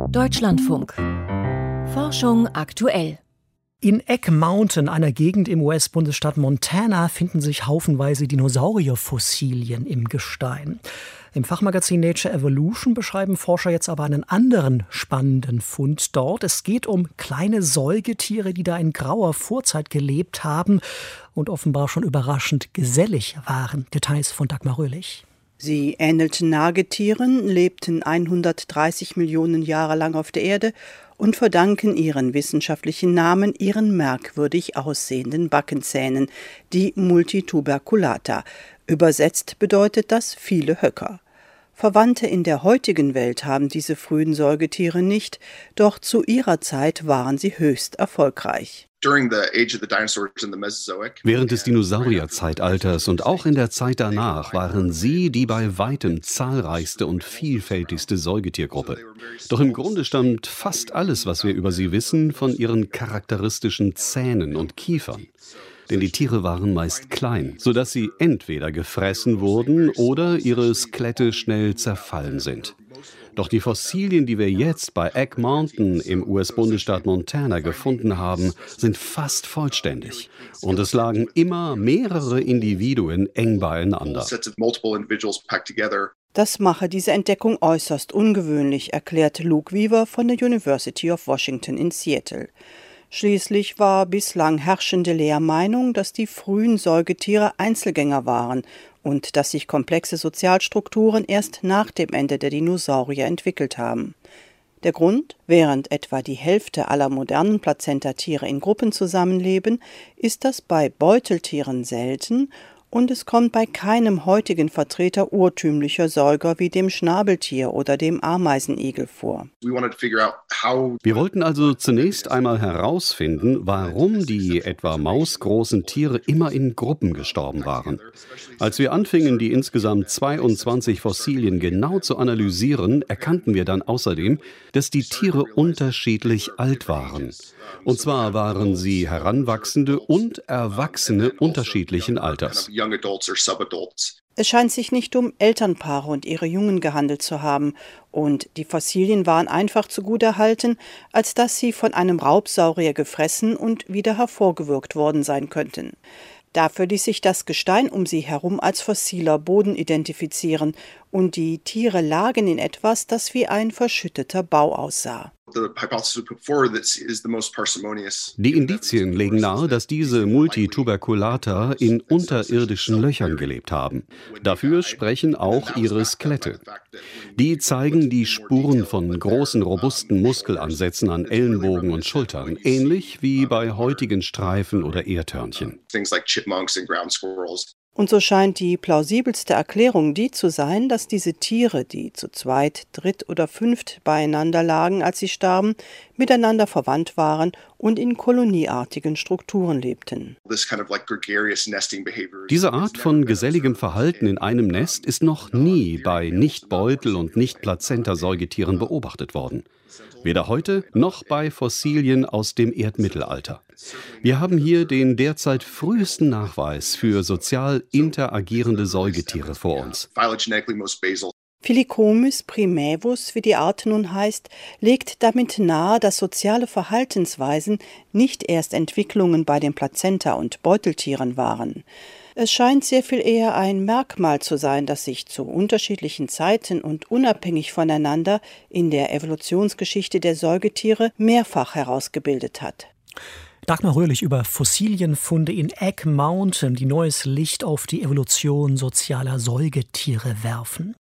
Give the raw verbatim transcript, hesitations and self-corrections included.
Deutschlandfunk. Forschung aktuell. In Egg Mountain, einer Gegend im U S-Bundesstaat Montana, finden sich haufenweise Dinosaurierfossilien im Gestein. Im Fachmagazin Nature Evolution beschreiben Forscher jetzt aber einen anderen spannenden Fund dort. Es geht um kleine Säugetiere, die da in grauer Vorzeit gelebt haben und offenbar schon überraschend gesellig waren. Details von Dagmar Röhlich. Sie ähnelten Nagetieren, lebten hundertdreißig Millionen Jahre lang auf der Erde und verdanken ihren wissenschaftlichen Namen ihren merkwürdig aussehenden Backenzähnen, die Multituberculata. Übersetzt bedeutet das viele Höcker. Verwandte in der heutigen Welt haben diese frühen Säugetiere nicht, doch zu ihrer Zeit waren sie höchst erfolgreich. Während des Dinosaurierzeitalters und auch in der Zeit danach waren sie die bei weitem zahlreichste und vielfältigste Säugetiergruppe. Doch im Grunde stammt fast alles, was wir über sie wissen, von ihren charakteristischen Zähnen und Kiefern. Denn die Tiere waren meist klein, sodass sie entweder gefressen wurden oder ihre Skelette schnell zerfallen sind. Doch die Fossilien, die wir jetzt bei Egg Mountain im U S-Bundesstaat Montana gefunden haben, sind fast vollständig. Und es lagen immer mehrere Individuen eng beieinander. Das mache diese Entdeckung äußerst ungewöhnlich, erklärt Luke Weaver von der University of Washington in Seattle. Schließlich war bislang herrschende Lehrmeinung, dass die frühen Säugetiere Einzelgänger waren und dass sich komplexe Sozialstrukturen erst nach dem Ende der Dinosaurier entwickelt haben. Der Grund? Während etwa die Hälfte aller modernen Plazentatiere in Gruppen zusammenleben, ist das bei Beuteltieren selten und es kommt bei keinem heutigen Vertreter urtümlicher Säuger wie dem Schnabeltier oder dem Ameisenigel vor. Wir wollten also zunächst einmal herausfinden, warum die etwa mausgroßen Tiere immer in Gruppen gestorben waren. Als wir anfingen, die insgesamt zweiundzwanzig Fossilien genau zu analysieren, erkannten wir dann außerdem, dass die Tiere unterschiedlich alt waren. Und zwar waren sie Heranwachsende und Erwachsene unterschiedlichen Alters. Es scheint sich nicht um Elternpaare und ihre Jungen gehandelt zu haben, und die Fossilien waren einfach zu gut erhalten, als dass sie von einem Raubsaurier gefressen und wieder hervorgewürgt worden sein könnten. Dafür ließ sich das Gestein um sie herum als fossiler Boden identifizieren, und die Tiere lagen in etwas, das wie ein verschütteter Bau aussah. Die Indizien legen nahe, dass diese Multituberculata in unterirdischen Löchern gelebt haben. Dafür sprechen auch ihre Skelette. Die zeigen die Spuren von großen, robusten Muskelansätzen an Ellenbogen und Schultern, ähnlich wie bei heutigen Streifen oder Erdhörnchen. Und so scheint die plausibelste Erklärung die zu sein, dass diese Tiere, die zu zweit, dritt oder fünft beieinander lagen, als sie starben, miteinander verwandt waren und in kolonieartigen Strukturen lebten. Diese Art von geselligem Verhalten in einem Nest ist noch nie bei Nicht-Beutel- und Nicht-Plazenta-Säugetieren beobachtet worden. Weder heute noch bei Fossilien aus dem Erdmittelalter. Wir haben hier den derzeit frühesten Nachweis für sozial interagierende Säugetiere vor uns. Phylicomus primavus, wie die Art nun heißt, legt damit nahe, dass soziale Verhaltensweisen nicht erst Entwicklungen bei den Plazenta- und Beuteltieren waren. Es scheint sehr viel eher ein Merkmal zu sein, das sich zu unterschiedlichen Zeiten und unabhängig voneinander in der Evolutionsgeschichte der Säugetiere mehrfach herausgebildet hat. Dagmar Röhlich über Fossilienfunde in Egg Mountain, die neues Licht auf die Evolution sozialer Säugetiere werfen.